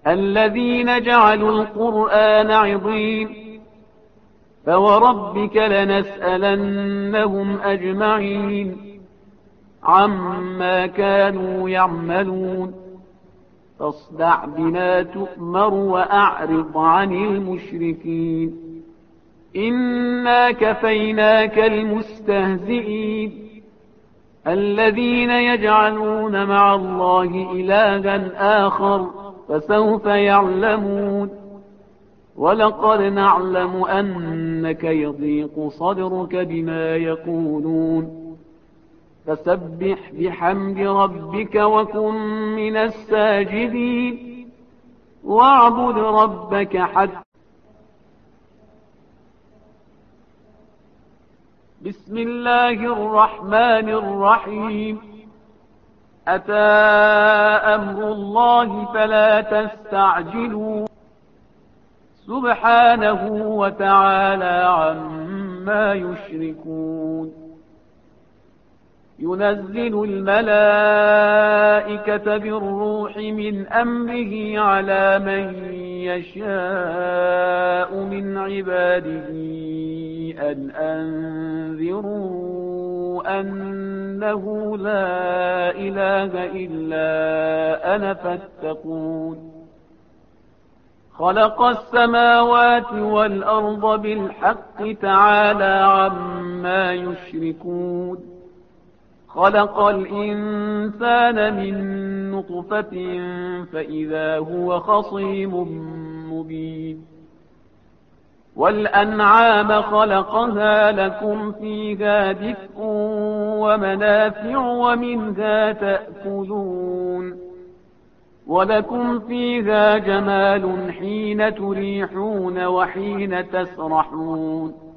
الذين جعلوا القرآن عضين فوربك لنسألنهم أجمعين عما كانوا يعملون فاصدع بما تؤمر وأعرض عن المشركين إنا كفيناك المستهزئين الذين يجعلون مع الله إلها آخر فسوف يعلمون ولقد نعلم أنك يضيق صدرك بما يقولون فسبح بحمد ربك وكن من الساجدين واعبد ربك حتى بسم الله الرحمن الرحيم أتى أمر الله فلا تستعجلوا سبحانه وتعالى عما يشركون ينزل الملائكة بالروح من أمره على من يشاء من عباده أن أنذروا أنه لا إله إلا أنا فاتقون خلق السماوات والأرض بالحق تعالى عما يشركون خلق الإنسان من نطفة فإذا هو خصيم مبين والأنعام خلقها لكم فيها دفء ومنافع ومنها تأكلون ولكم فيها جمال حين تريحون وحين تسرحون